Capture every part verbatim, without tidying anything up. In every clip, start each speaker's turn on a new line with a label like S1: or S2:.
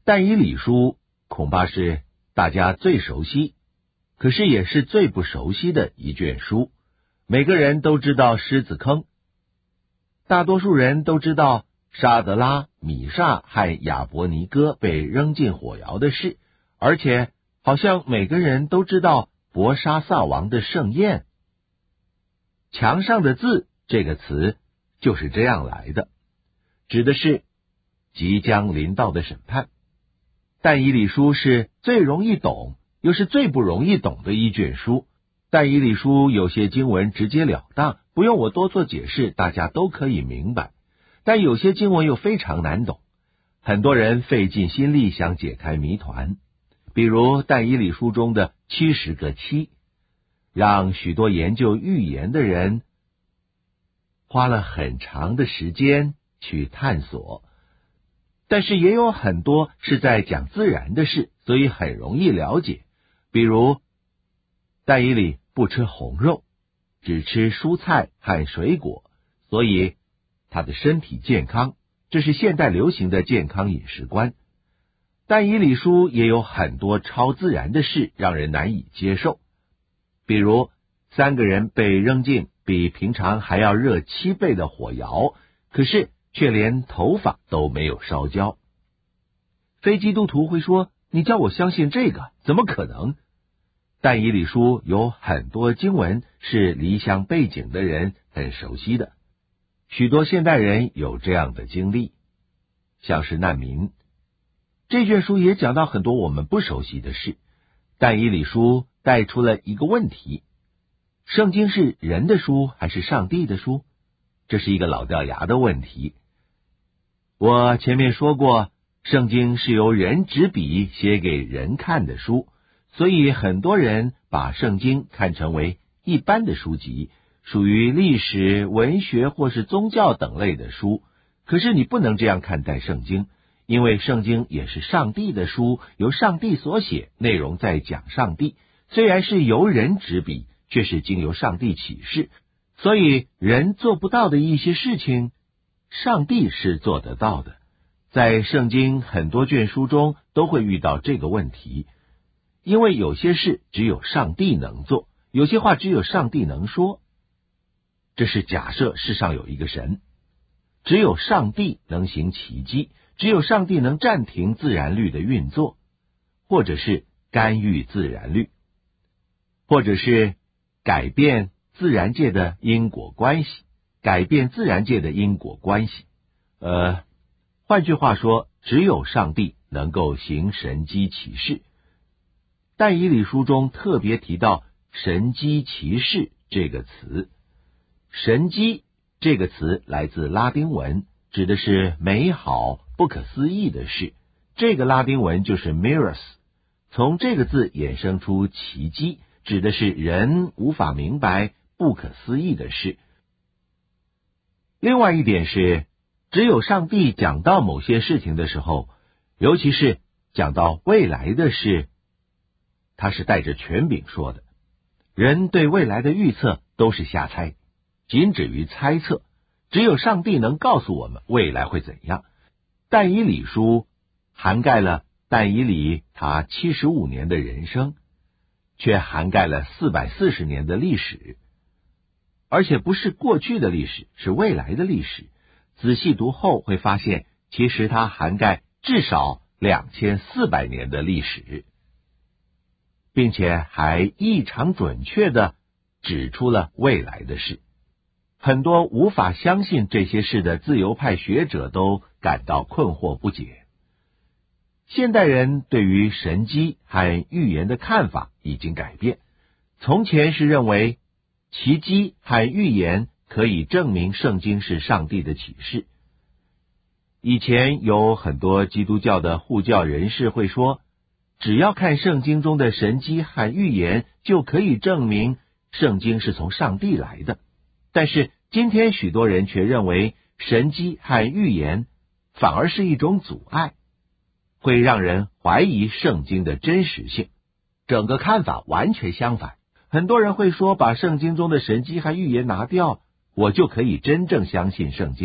S1: 但以理书恐怕是大家最熟悉，可是也是最不熟悉的一卷书。每个人都知道狮子坑，大多数人都知道沙德拉、米煞和亚伯尼哥被扔进火窑的事，而且好像每个人都知道伯沙撒王的盛宴。墙上的字这个词就是这样来的，指的是即将临到的审判。但以理书是最容易懂，又是最不容易懂的一卷书。但以理书有些经文直截了当，不用我多做解释，大家都可以明白。但有些经文又非常难懂，很多人费尽心力想解开谜团。比如但以理书中的七十个七，让许多研究预言的人花了很长的时间去探索。但是也有很多是在讲自然的事，所以很容易了解。比如但以理不吃红肉，只吃蔬菜和水果，所以他的身体健康，这是现代流行的健康饮食观。但以理书也有很多超自然的事让人难以接受，比如三个人被扔进比平常还要热七倍的火窑，可是却连头发都没有烧焦。非基督徒会说，你叫我相信这个，怎么可能？但以理书有很多经文是离乡背景的人很熟悉的，许多现代人有这样的经历，像是难民。这卷书也讲到很多我们不熟悉的事。但以理书带出了一个问题，圣经是人的书还是上帝的书？这是一个老掉牙的问题。我前面说过，圣经是由人执笔写给人看的书，所以很多人把圣经看成为一般的书籍，属于历史、文学或是宗教等类的书。可是你不能这样看待圣经，因为圣经也是上帝的书，由上帝所写，内容在讲上帝，虽然是由人执笔，却是经由上帝启示，所以人做不到的一些事情，上帝是做得到的。在圣经很多卷书中都会遇到这个问题，因为有些事只有上帝能做，有些话只有上帝能说。这是假设世上有一个神，只有上帝能行奇迹，只有上帝能暂停自然律的运作，或者是干预自然律，或者是改变自然界的因果关系，改变自然界的因果关系。呃，换句话说，只有上帝能够行神迹奇事。但以理书中特别提到神迹奇事这个词。神迹这个词来自拉丁文，指的是美好、不可思议的事。这个拉丁文就是 mirrors， 从这个字衍生出奇迹，指的是人无法明白、不可思议的事。另外一点是，只有上帝讲到某些事情的时候，尤其是讲到未来的事，他是带着权柄说的。人对未来的预测都是瞎猜，仅止于猜测，只有上帝能告诉我们未来会怎样。但以理书涵盖了但以理他七十五年的人生，却涵盖了四百四十年的历史，而且不是过去的历史，是未来的历史。仔细读后会发现，其实它涵盖至少两千四百年的历史，并且还异常准确地指出了未来的事。很多无法相信这些事的自由派学者都感到困惑不解。现代人对于神迹和预言的看法已经改变，从前是认为奇迹和预言可以证明圣经是上帝的启示。以前有很多基督教的护教人士会说，只要看圣经中的神迹和预言，就可以证明圣经是从上帝来的。但是今天许多人却认为神迹和预言反而是一种阻碍，会让人怀疑圣经的真实性。整个看法完全相反。很多人会说，把圣经中的神迹和预言拿掉，我就可以真正相信圣经。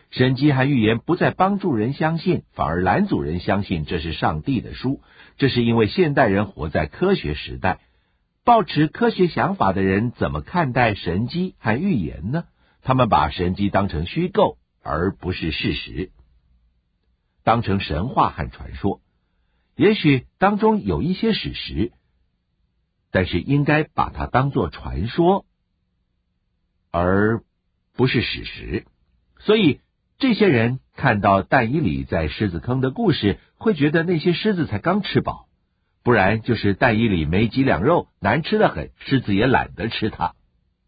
S1: 神迹和预言不再帮助人相信，反而拦阻人相信这是上帝的书。这是因为现代人活在科学时代，抱持科学想法的人怎么看待神迹和预言呢？他们把神迹当成虚构，而不是事实，当成神话和传说。也许当中有一些史实，但是应该把它当作传说，而不是史实。所以这些人看到但以理在狮子坑的故事，会觉得那些狮子才刚吃饱，不然就是但以理没几两肉，难吃得很，狮子也懒得吃它。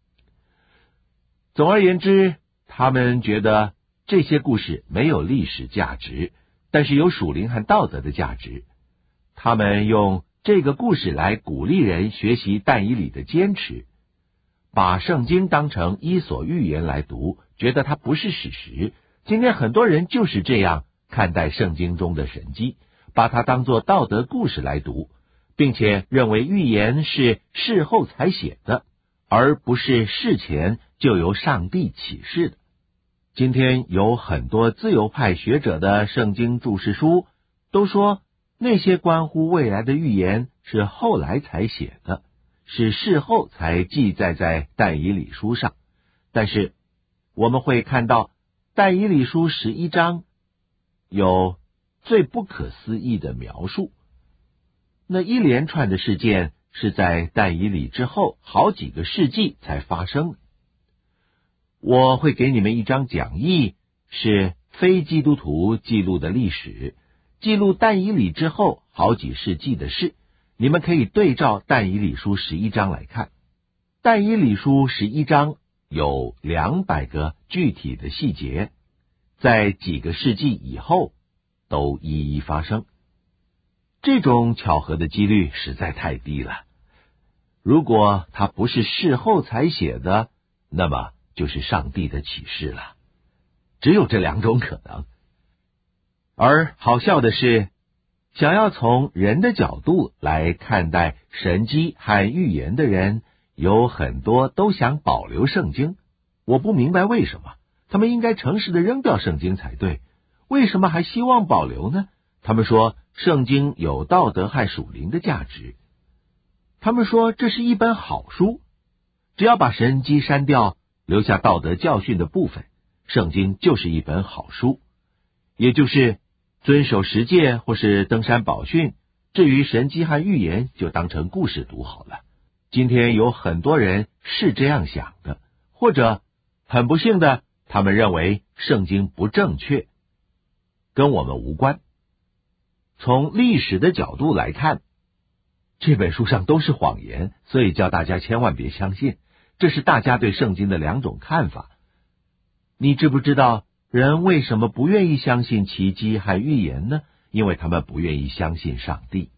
S1: 总而言之，他们觉得这些故事没有历史价值，但是有属灵和道德的价值。他们用这个故事来鼓励人学习但以理的坚持，把圣经当成伊索寓言来读，觉得它不是史实。今天很多人就是这样看待圣经中的神迹，把它当作道德故事来读，并且认为预言是事后才写的，而不是事前就由上帝启示的。今天有很多自由派学者的圣经注释书都说，那些关乎未来的预言是后来才写的，是事后才记载在但以理书上。但是我们会看到但以理书十一章有最不可思议的描述，那一连串的事件是在但以理之后好几个世纪才发生的。我会给你们一张讲义，是非基督徒记录的历史，记录但以理之后好几世纪的事，你们可以对照但以理书十一章来看。但以理书十一章有两百个具体的细节，在几个世纪以后都一一发生。这种巧合的几率实在太低了。如果它不是事后才写的，那么就是上帝的启示了。只有这两种可能。而好笑的是，想要从人的角度来看待神迹和预言的人，有很多都想保留圣经。我不明白为什么，他们应该诚实的扔掉圣经才对，为什么还希望保留呢？他们说圣经有道德和属灵的价值，他们说这是一本好书，只要把神迹删掉，留下道德教训的部分，圣经就是一本好书。也就是遵守十诫或是登山宝训，至于神迹和预言就当成故事读好了。今天有很多人是这样想的，或者很不幸的，他们认为圣经不正确，跟我们无关。从历史的角度来看，这本书上都是谎言，所以叫大家千万别相信。这是大家对圣经的两种看法。你知不知道人为什么不愿意相信奇迹和预言呢？因为他们不愿意相信上帝。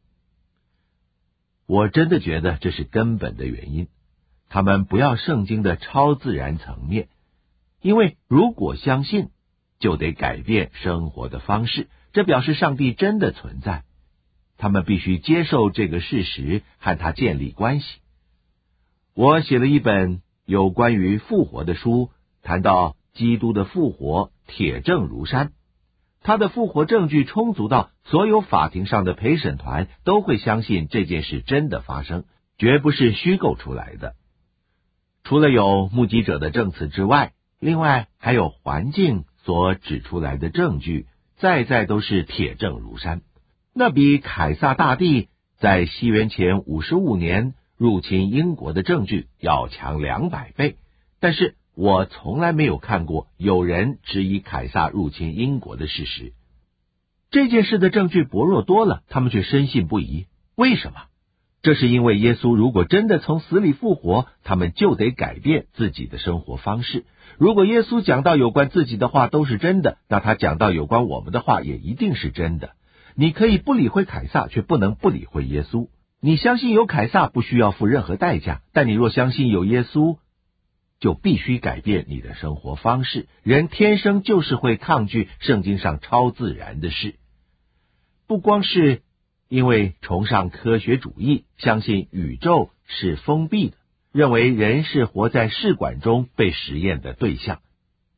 S1: 我真的觉得这是根本的原因。他们不要圣经的超自然层面，因为如果相信，就得改变生活的方式，这表示上帝真的存在。他们必须接受这个事实，和他建立关系。我写了一本有关于复活的书，谈到基督的复活铁证如山，他的复活证据充足到所有法庭上的陪审团都会相信这件事真的发生，绝不是虚构出来的。除了有目击者的证词之外，另外还有环境所指出来的证据，再再都是铁证如山。那比凯撒大帝在西元前五十五年入侵英国的证据要强两百倍，但是我从来没有看过有人质疑凯撒入侵英国的事实。这件事的证据薄弱多了，他们却深信不疑。为什么？这是因为耶稣如果真的从死里复活，他们就得改变自己的生活方式。如果耶稣讲到有关自己的话都是真的，那他讲到有关我们的话也一定是真的。你可以不理会凯撒，却不能不理会耶稣。你相信有凯撒不需要付任何代价，但你若相信有耶稣，就必须改变你的生活方式。人天生就是会抗拒圣经上超自然的事，不光是因为崇尚科学主义，相信宇宙是封闭的，认为人是活在试管中被实验的对象。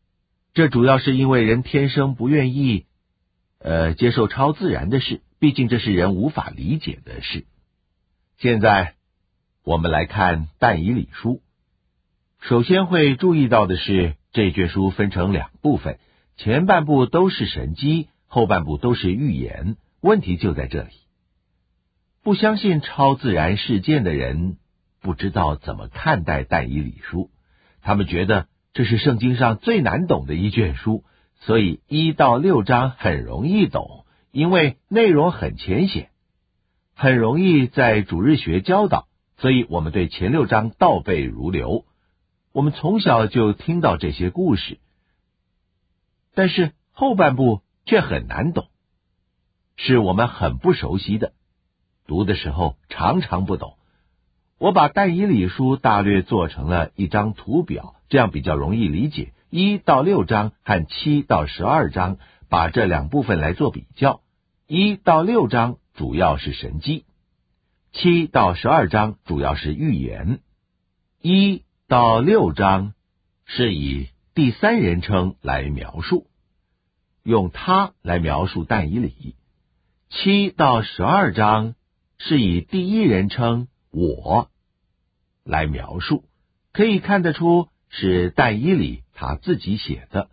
S1: 这主要是因为人天生不愿意呃接受超自然的事，毕竟这是人无法理解的事。现在我们来看但以理书。首先会注意到的是，这卷书分成两部分，前半部都是神迹，后半部都是预言。问题就在这里，不相信超自然事件的人不知道怎么看待但以理书，他们觉得这是圣经上最难懂的一卷书，所以一到六章很容易懂，因为内容很浅显，很容易在主日学教导，所以我们对前六章倒背如流。我们从小就听到这些故事，但是后半部却很难懂，是我们很不熟悉的，读的时候常常不懂。我把但以理书大略做成了一张图表，这样比较容易理解。一到六章和七到十二章，把这两部分来做比较。一到六章主要是神迹，七到十二章主要是预言。一到六章是以第三人称来描述，用他来描述但以理。七到十二章是以第一人称我来描述，可以看得出是但以理他自己写的。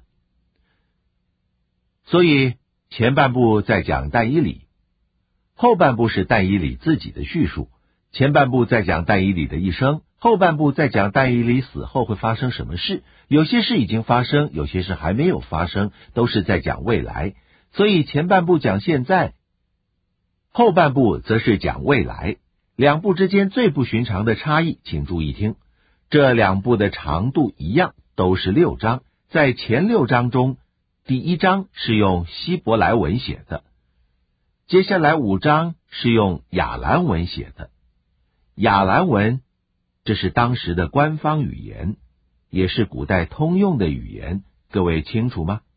S1: 所以前半部在讲但以理，后半部是但以理自己的叙述。前半部在讲但以理的一生，后半部在讲但以理死后会发生什么事。有些事已经发生，有些事还没有发生，都是在讲未来。所以前半部讲现在，后半部则是讲未来。两部之间最不寻常的差异，请注意听。这两部的长度一样，都是六章。在前六章中，第一章是用希伯来文写的，接下来五章是用亚兰文写的。亚兰文，这是当时的官方语言，也是古代通用的语言，各位清楚吗？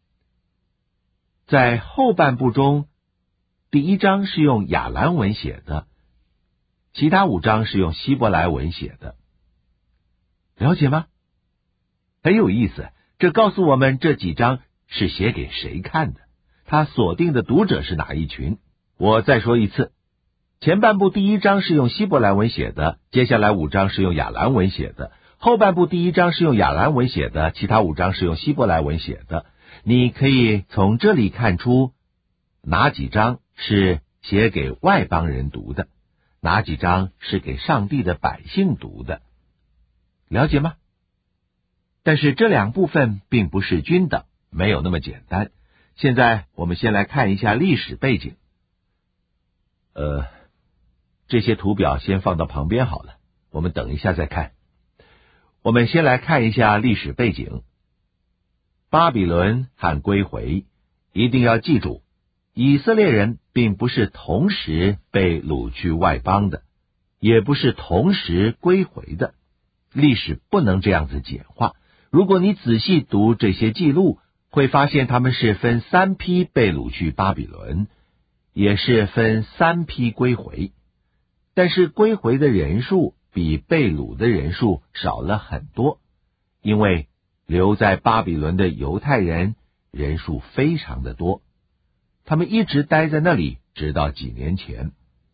S1: 在后半部中，第一章是用亚兰文写的，其他五章是用希伯来文写的。了解吗？很有意思，这告诉我们这几章是写给谁看的，他锁定的读者是哪一群。我再说一次，前半部第一章是用希伯来文写的，接下来五章是用亚兰文写的。后半部第一章是用亚兰文写的，其他五章是用希伯来文写的。你可以从这里看出哪几章是写给外邦人读的，哪几章是给上帝的百姓读的，了解吗？但是这两部分并不是均等，没有那么简单。现在我们先来看一下历史背景。呃，这些图表先放到旁边好了，我们等一下再看。我们先来看一下历史背景。巴比伦和归回，一定要记住，以色列人并不是同时被掳去外邦的，也不是同时归回的。历史不能这样子简化。如果你仔细读这些记录，会发现他们是分三批被掳去巴比伦，也是分三批归回。但是归回的人数比被掳的人数少了很多，因为留在巴比伦的犹太人人数非常的多，他们一直待在那里，直到几年前，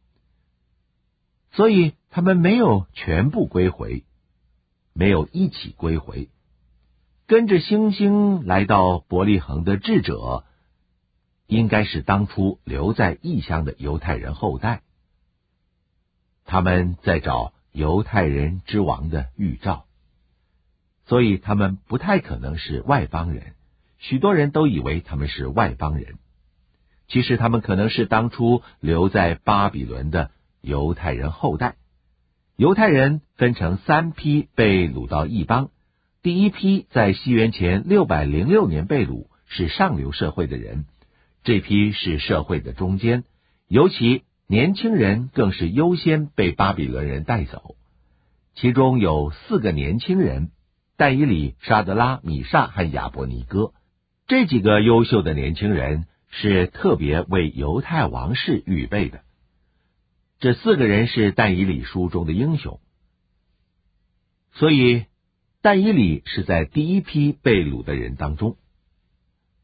S1: 所以他们没有全部归回，没有一起归回。跟着星星来到伯利恒的智者，应该是当初留在异乡的犹太人后代，他们在找犹太人之王的预兆，所以他们不太可能是外邦人。许多人都以为他们是外邦人，其实他们可能是当初留在巴比伦的犹太人后代。犹太人分成三批被掳到异邦，第一批在西元前六百零六年被掳，是上流社会的人，这批是社会的中间，尤其年轻人更是优先被巴比伦人带走。其中有四个年轻人，但以理、沙德拉、米煞和亚伯尼哥，这几个优秀的年轻人是特别为犹太王室预备的。这四个人是但以理书中的英雄，所以但以理是在第一批被掳的人当中。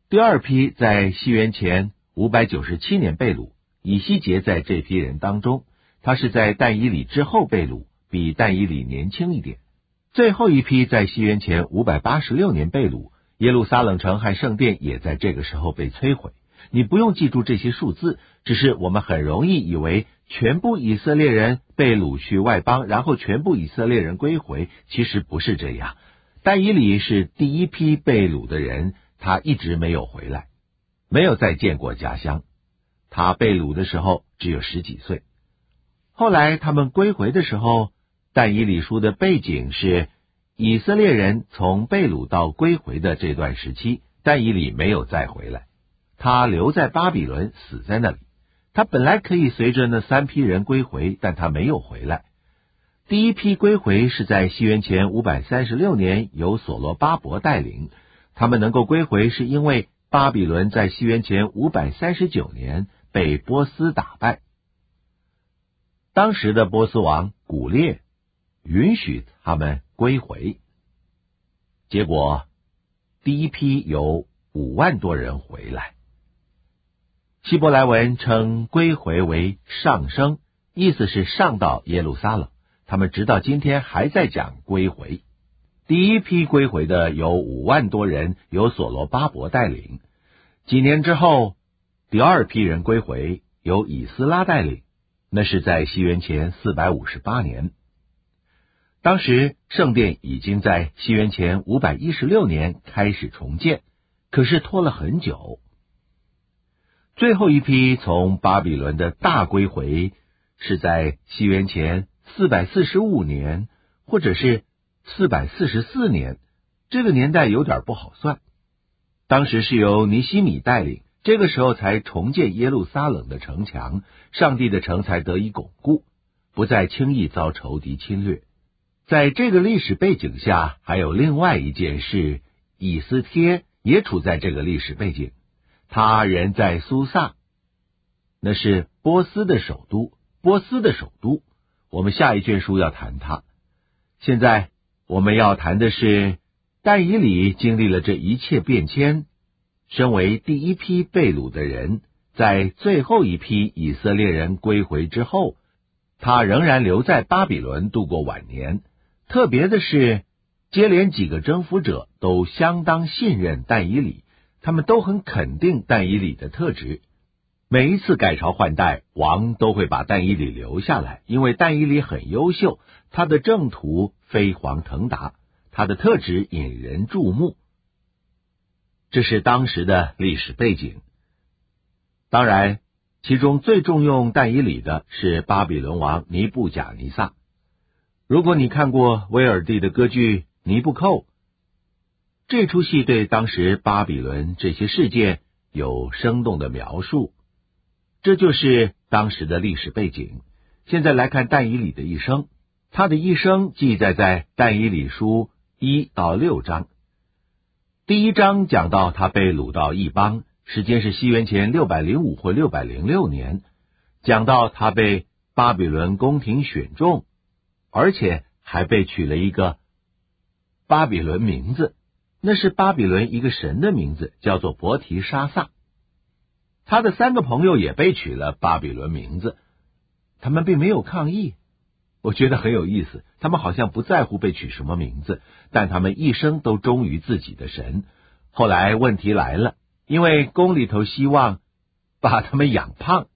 S1: 第二批在西元前五百九十七年被掳，以西结在这批人当中，他是在但以理之后被掳，比但以理年轻一点。最后一批在西元前五百八十六年被掳，耶路撒冷城和圣殿也在这个时候被摧毁。你不用记住这些数字，只是我们很容易以为全部以色列人被掳去外邦，然后全部以色列人归回，其实不是这样。但以理是第一批被掳的人，他一直没有回来，没有再见过家乡。他被掳的时候只有十几岁。后来他们归回的时候，但以理书的背景是以色列人从被掳到归回的这段时期，但以理没有再回来，他留在巴比伦，死在那里。他本来可以随着那三批人归回，但他没有回来。第一批归回是在西元前五百三十六年由所罗巴伯带领，他们能够归回是因为巴比伦在西元前五百三十九年被波斯打败。当时的波斯王古列允许他们归回，结果第一批有五万多人回来。希伯来文称归回为上升，意思是上到耶路撒冷，他们直到今天还在讲归回。第一批归回的有五万多人，由所罗巴伯带领。几年之后，第二批人归回，由以斯拉带领，那是在西元前四百五十八年。当时圣殿已经在西元前五百一十六年开始重建，可是拖了很久。最后一批从巴比伦的大归回是在西元前四百四十五年，或者是四百四十四年，这个年代有点不好算。当时是由尼希米带领，这个时候才重建耶路撒冷的城墙，上帝的城才得以巩固，不再轻易遭仇敌侵略。在这个历史背景下，还有另外一件事，以斯帖也处在这个历史背景。他人在苏萨，那是波斯的首都，波斯的首都，我们下一卷书要谈它。现在我们要谈的是但以理经历了这一切变迁，身为第一批被掳的人，在最后一批以色列人归回之后，他仍然留在巴比伦度过晚年。特别的是，接连几个征服者都相当信任但以理，他们都很肯定但以理的特质。每一次改朝换代，王都会把但以理留下来，因为但以理很优秀，他的政途飞黄腾达，他的特质引人注目。这是当时的历史背景。当然，其中最重用但以理的是巴比伦王尼布甲尼撒。如果你看过威尔第的歌剧《尼布寇》，这出戏对当时巴比伦这些事件有生动的描述，这就是当时的历史背景。现在来看但以理的一生，他的一生记载在但以理书一到六章。第一章讲到他被掳到异邦，时间是西元前六百零五或六百零六年，讲到他被巴比伦宫廷选中，而且还被取了一个巴比伦名字，那是巴比伦一个神的名字，叫做伯提沙撒。他的三个朋友也被取了巴比伦名字，他们并没有抗议。我觉得很有意思，他们好像不在乎被取什么名字，但他们一生都忠于自己的神。后来问题来了，因为宫里头希望把他们养胖，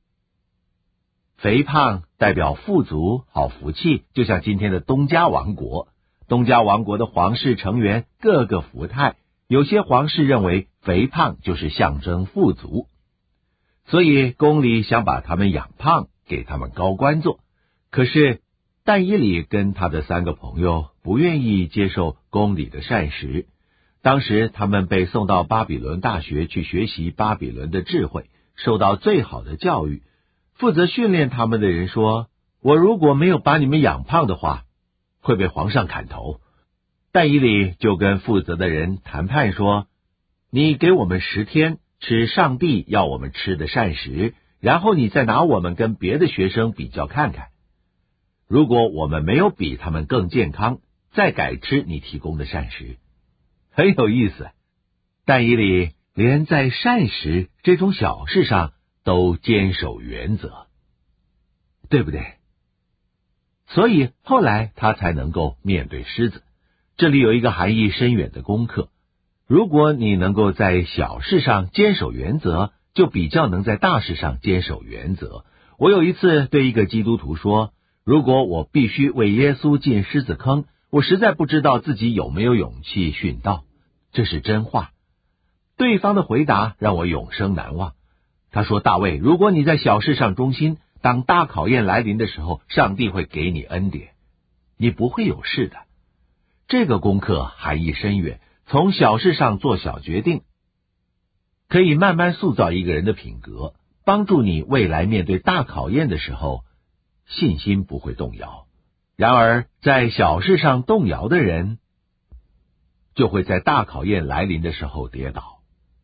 S1: 肥胖代表富足好福气，就像今天的东家王国。东家王国的皇室成员各个福态，有些皇室认为肥胖就是象征富足，所以宫里想把他们养胖，给他们高官做。可是但以理跟他的三个朋友不愿意接受宫里的膳食。当时他们被送到巴比伦大学去学习巴比伦的智慧，受到最好的教育。负责训练他们的人说，我如果没有把你们养胖的话，会被皇上砍头。但以理就跟负责的人谈判说，你给我们十天吃上帝要我们吃的膳食，然后你再拿我们跟别的学生比较看看，如果我们没有比他们更健康，再改吃你提供的膳食。很有意思，但以理连在膳食这种小事上都坚守原则，对不对？所以后来他才能够面对狮子。这里有一个含义深远的功课，如果你能够在小事上坚守原则，就比较能在大事上坚守原则。我有一次对一个基督徒说，如果我必须为耶稣进狮子坑，我实在不知道自己有没有勇气殉道。这是真话。对方的回答让我永生难忘。他说，大卫，如果你在小事上忠心，当大考验来临的时候，上帝会给你恩典，你不会有事的。这个功课含义深远，从小事上做小决定，可以慢慢塑造一个人的品格，帮助你未来面对大考验的时候，信心不会动摇。然而，在小事上动摇的人，就会在大考验来临的时候跌倒。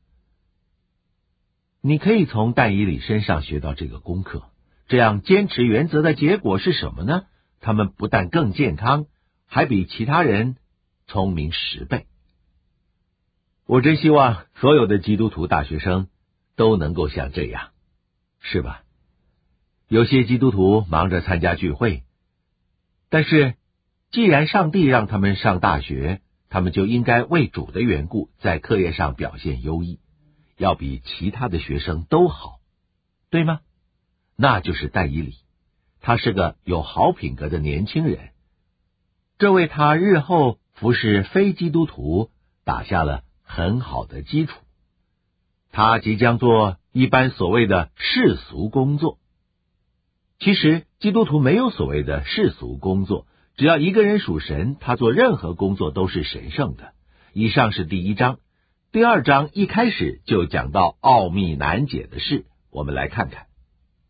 S1: 你可以从但以理身上学到这个功课。这样坚持原则的结果是什么呢？他们不但更健康，还比其他人聪明十倍。我真希望所有的基督徒大学生都能够像这样，是吧？有些基督徒忙着参加聚会，但是既然上帝让他们上大学，他们就应该为主的缘故，在课业上表现优异，要比其他的学生都好，对吗？那就是但以理，他是个有好品格的年轻人，这为他日后服侍非基督徒打下了很好的基础。他即将做一般所谓的世俗工作。其实基督徒没有所谓的世俗工作，只要一个人属神，他做任何工作都是神圣的。以上是第一章。第二章一开始就讲到奥秘难解的事，我们来看看。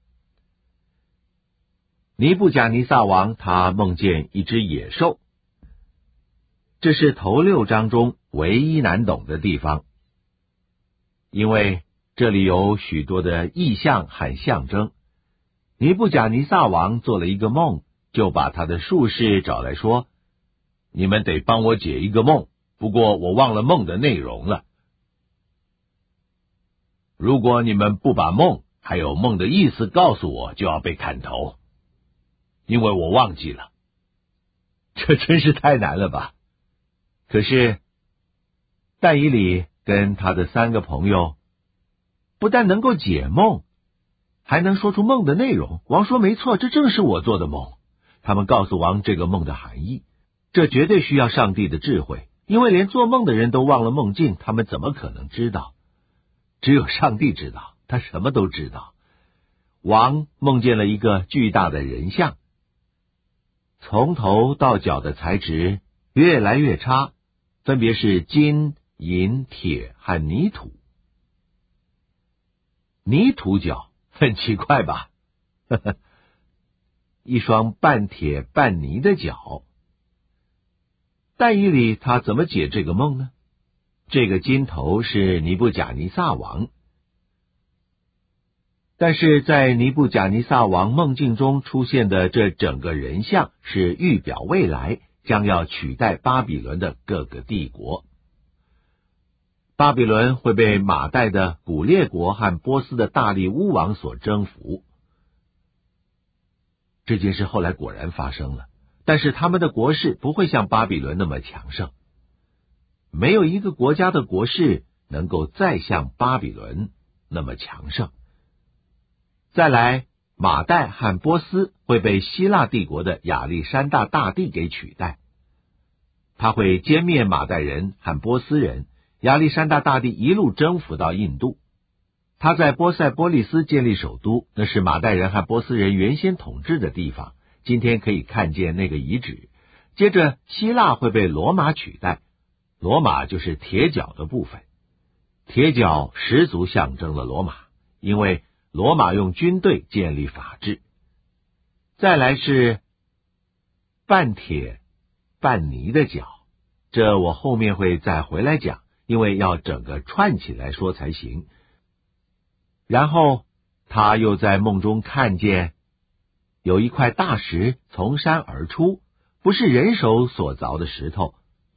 S1: 尼布甲尼撒王他梦见一只野兽，这是头六章中唯一难懂的地方，因为这里有许多的意象和象征。尼布甲尼撒王做了一个梦，就把他的术士找来说，你们得帮我解一个梦，不过我忘了梦的内容了。如果你们不把梦还有梦的意思告诉我，就要被砍头，因为我忘记了。这真是太难了吧？可是但以理跟他的三个朋友不但能够解梦，还能说出梦的内容。王说没错，这正是我做的梦。他们告诉王这个梦的含义，这绝对需要上帝的智慧，因为连做梦的人都忘了梦境，他们怎么可能知道？只有上帝知道，他什么都知道。王梦见了一个巨大的人像，从头到脚的材质越来越差，分别是金、银、铁和泥土。泥土脚很奇怪吧？呵呵，一双半铁半泥的脚。但以理他怎么解这个梦呢？这个金头是尼布甲尼撒王，但是在尼布甲尼撒王梦境中出现的这整个人像是预表未来将要取代巴比伦的各个帝国。巴比伦会被马代的古列国和波斯的大力乌王所征服。这件事后来果然发生了，但是他们的国势不会像巴比伦那么强盛。没有一个国家的国势能够再像巴比伦那么强盛。再来，马代和波斯会被希腊帝国的亚历山大大帝给取代。他会歼灭马代人和波斯人，亚历山大大帝一路征服到印度。他在波塞波利斯建立首都，那是马代人和波斯人原先统治的地方，今天可以看见那个遗址。接着，希腊会被罗马取代。罗马就是铁角的部分，铁角十足象征了罗马，因为罗马用军队建立法治。再来是半铁半泥的角，这我后面会再回来讲，因为要整个串起来说才行。然后他又在梦中看见有一块大石从山而出，不是人手所凿的石头，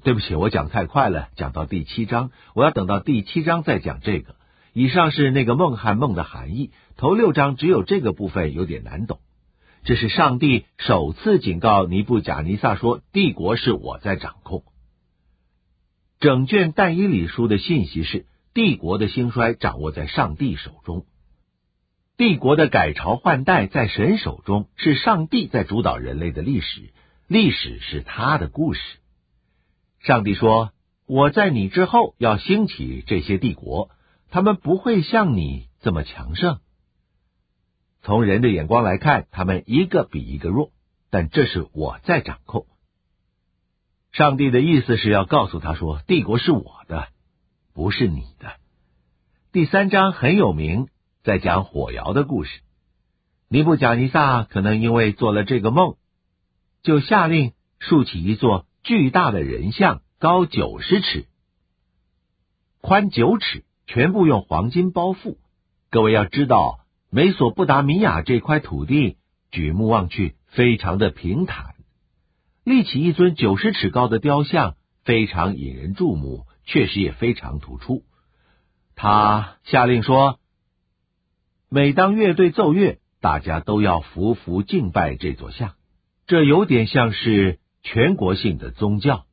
S1: 对不起，我讲太快了，讲到第七章，我要等到第七章再讲这个。以上是那个梦和梦的含义，头六章只有这个部分有点难懂。这是上帝首次警告尼布甲尼撒说，帝国是我在掌控。整卷但以理书的信息是，帝国的兴衰掌握在上帝手中，帝国的改朝换代在神手中，是上帝在主导人类的历史，历史是他的故事。上帝说，我在你之后要兴起这些帝国，他们不会像你这么强盛。从人的眼光来看，他们一个比一个弱，但这是我在掌控。上帝的意思是要告诉他说，帝国是我的，不是你的。第三章很有名，在讲火窑的故事。尼布甲尼撒可能因为做了这个梦，就下令竖起一座巨大的人像，高九十尺，宽九尺，全部用黄金包覆。各位要知道，美索不达米亚这块土地举目望去非常的平坦，立起一尊九十尺高的雕像，非常引人注目，确实也非常突出。他下令说，每当乐队奏乐，大家都要匍匐敬拜这座像，这有点像是全国性的宗教。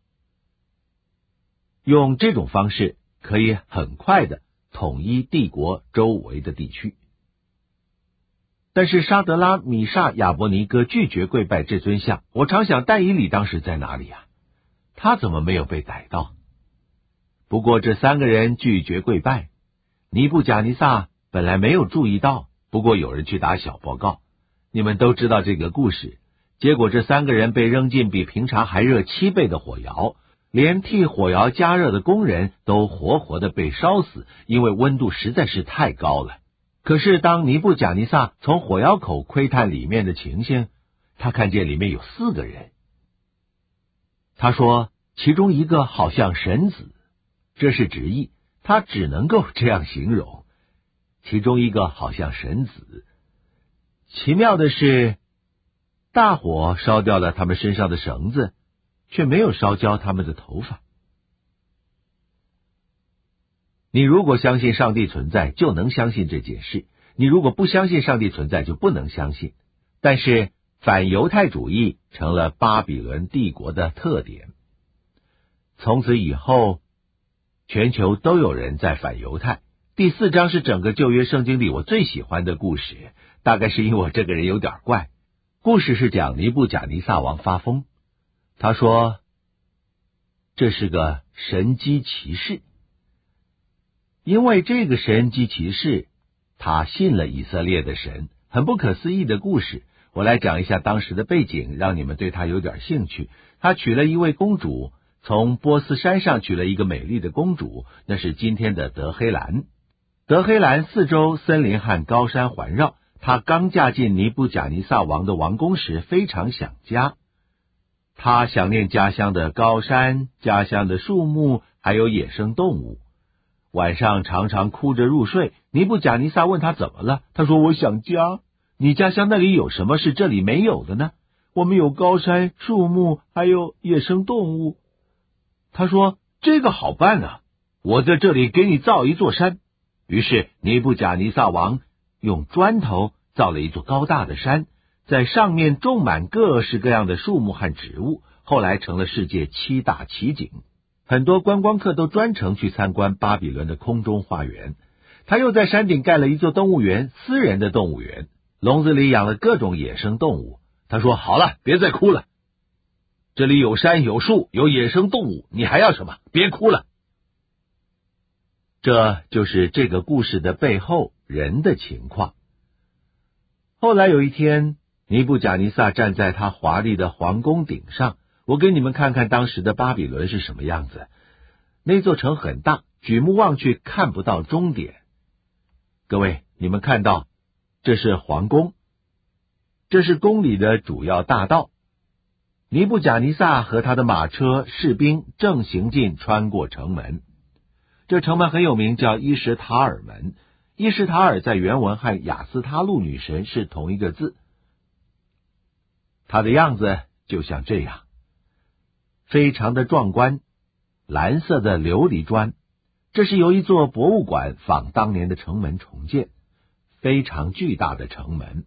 S1: 用这种方式可以很快的统一帝国周围的地区。但是沙德拉、米煞、亚伯尼哥拒绝跪拜这尊像，我常想但以理当时在哪里啊？他怎么没有被逮到？不过这三个人拒绝跪拜，尼布甲尼撒本来没有注意到，不过有人去打小报告。你们都知道这个故事，结果这三个人被扔进比平常还热七倍的火窑，连替火窑加热的工人都活活的被烧死，因为温度实在是太高了。可是当尼布甲尼撒从火窑口窥探里面的情形，他看见里面有四个人。他说其中一个好像神子，这是直译，他只能够这样形容。其中一个好像神子。奇妙的是，大火烧掉了他们身上的绳子，却没有烧焦他们的头发。你如果相信上帝存在，就能相信这件事；你如果不相信上帝存在，就不能相信。但是反犹太主义成了巴比伦帝国的特点。从此以后，全球都有人在反犹太。第四章是整个旧约圣经里我最喜欢的故事，大概是因为我这个人有点怪。故事是讲尼布甲尼撒王发疯，他说这是个神机骑士。因为这个神机骑士，他信了以色列的神，很不可思议的故事。我来讲一下当时的背景，让你们对他有点兴趣。他娶了一位公主，从波斯山上娶了一个美丽的公主，那是今天的德黑兰。德黑兰四周森林和高山环绕，她刚嫁进尼布甲尼撒王的王宫时非常想家。她想念家乡的高山、家乡的树木，还有野生动物。晚上常常哭着入睡。尼布甲尼撒问他怎么了，他说我想家。你家乡那里有什么是这里没有的呢？我们有高山、树木，还有野生动物。他说这个好办啊，我在这里给你造一座山。于是尼布甲尼撒王用砖头造了一座高大的山，在上面种满各式各样的树木和植物，后来成了世界七大奇景。很多观光客都专程去参观巴比伦的空中花园。他又在山顶盖了一座动物园，私人的动物园，笼子里养了各种野生动物。他说好了，别再哭了，这里有山有树有野生动物，你还要什么？别哭了。这就是这个故事的背后人的情况。后来有一天，尼布甲尼撒站在他华丽的皇宫顶上，我给你们看看当时的巴比伦是什么样子。那座城很大，举目望去看不到终点。各位，你们看到，这是皇宫，这是宫里的主要大道。尼布甲尼撒和他的马车、士兵正行进穿过城门。这城门很有名，叫伊什塔尔门。伊什塔尔在原文和雅斯他路女神是同一个字。它的样子就像这样。 非常的壮观，蓝色的琉璃砖，这是由一座博物馆仿当年的城门重建，非常巨大的城门。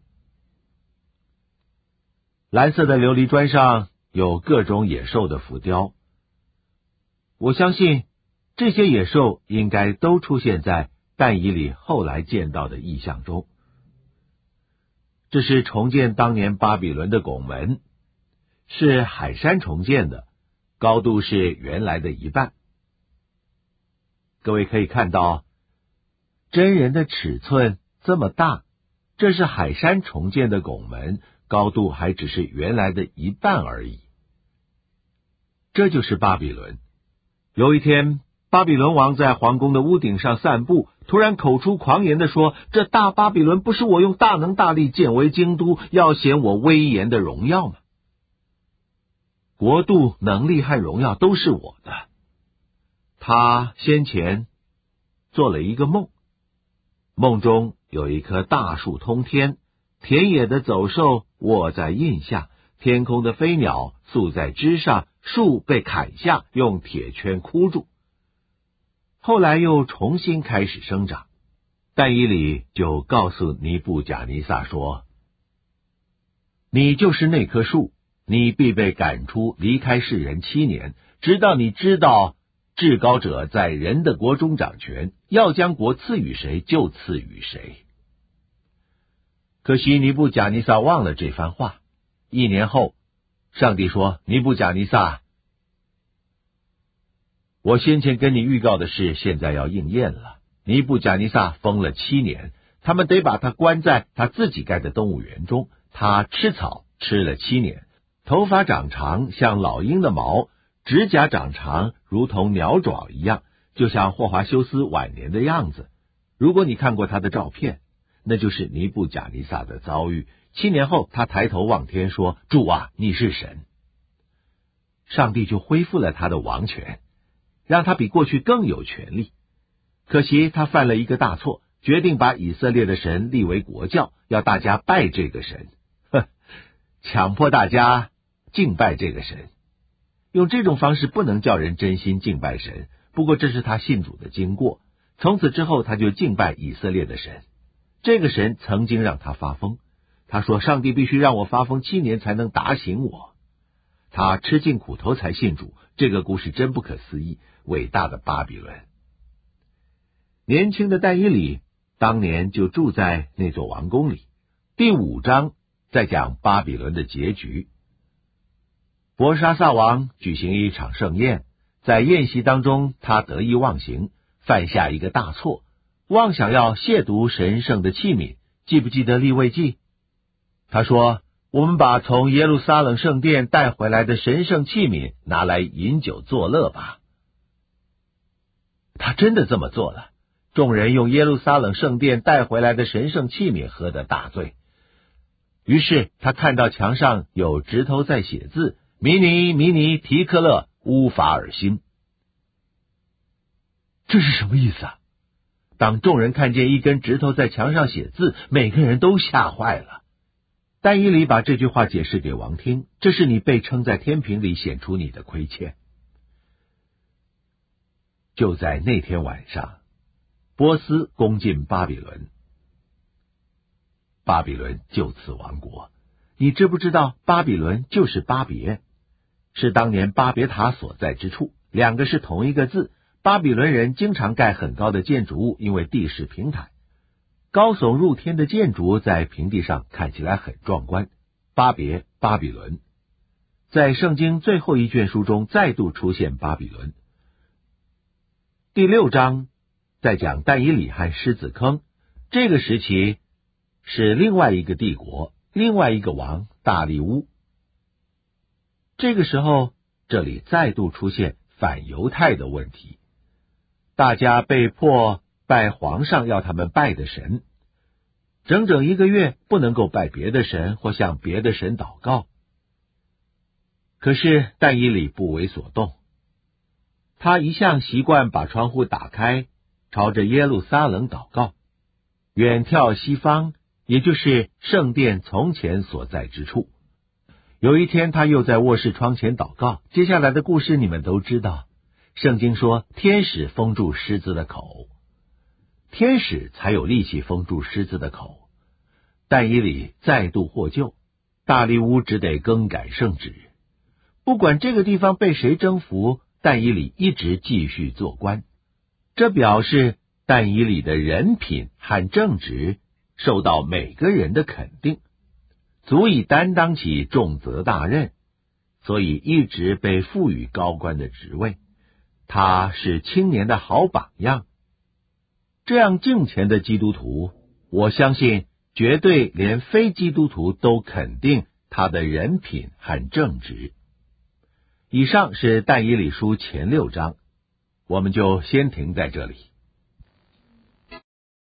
S1: 蓝色的琉璃砖上有各种野兽的浮雕，我相信这些野兽应该都出现在但以理后来见到的异象中。这是重建当年巴比伦的拱门，是海山重建的，高度是原来的一半。各位可以看到，真人的尺寸这么大，这是海山重建的拱门，高度还只是原来的一半而已。这就是巴比伦。有一天，巴比伦王在皇宫的屋顶上散步，突然口出狂言地说，这大巴比伦不是我用大能大力建为京都，要显我威严的荣耀吗？国度、能力和荣耀都是我的。他先前做了一个梦，梦中有一棵大树通天，田野的走兽卧在荫下，天空的飞鸟宿在枝上，树被砍下，用铁圈箍住。后来又重新开始生长。但以理就告诉尼布甲尼撒说，你就是那棵树，你必被赶出，离开世人七年，直到你知道至高者在人的国中掌权，要将国赐予谁就赐予谁。可惜尼布甲尼撒忘了这番话。一年后，上帝说，尼布甲尼撒，我先前跟你预告的事现在要应验了。尼布甲尼撒疯了七年，他们得把他关在他自己盖的动物园中，他吃草吃了七年，头发长长像老鹰的毛，指甲长长如同鸟爪一样，就像霍华修斯晚年的样子。如果你看过他的照片，那就是尼布甲尼撒的遭遇。七年后，他抬头望天说，主啊，你是神。上帝就恢复了他的王权，让他比过去更有权力。可惜他犯了一个大错，决定把以色列的神立为国教，要大家拜这个神，呵，强迫大家敬拜这个神。用这种方式不能叫人真心敬拜神，不过这是他信主的经过。从此之后，他就敬拜以色列的神。这个神曾经让他发疯，他说上帝必须让我发疯七年才能打醒我。他吃尽苦头才信主，这个故事真不可思议。伟大的巴比伦。年轻的但以理当年就住在那座王宫里。第五章在讲巴比伦的结局。伯沙撒王举行一场盛宴，在宴席当中，他得意忘形，犯下一个大错，妄想要亵渎神圣的器皿。记不记得利未记？他说，我们把从耶路撒冷圣殿带回来的神圣器皿拿来饮酒作乐吧。他真的这么做了。众人用耶路撒冷圣殿带回来的神圣器皿喝得大醉。于是他看到墙上有指头在写字，迷尼迷尼提克勒乌法尔辛。这是什么意思啊？当众人看见一根指头在墙上写字，每个人都吓坏了。但以理把这句话解释给王听，这是你被称在天平里显出你的亏欠。就在那天晚上，波斯攻进巴比伦，巴比伦就此亡国。你知不知道巴比伦就是巴别，是当年巴别塔所在之处，两个是同一个字。巴比伦人经常盖很高的建筑物，因为地势平坦，高耸入天的建筑在平地上看起来很壮观。巴别，巴比伦，在圣经最后一卷书中再度出现巴比伦。第六章在讲但以理和狮子坑，这个时期是另外一个帝国，另外一个王大利乌。这个时候，这里再度出现反犹太的问题，大家被迫拜皇上要他们拜的神，整整一个月不能够拜别的神或向别的神祷告。可是但以理不为所动，他一向习惯把窗户打开，朝着耶路撒冷祷告，远眺西方，也就是圣殿从前所在之处。 有一天，他又在卧室窗前祷告。接下来的故事你们都知道。圣经说，天使封住狮子的口，天使才有力气封住狮子的口。但以理再度获救，大利乌只得更改圣旨。不管这个地方被谁征服，但以理一直继续做官。这表示但以理的人品和正直受到每个人的肯定，足以担当起重责大任，所以一直被赋予高官的职位。他是青年的好榜样。这样敬虔的基督徒，我相信绝对连非基督徒都肯定他的人品和正直。以上是但以理书前六章，我们就先停在这里。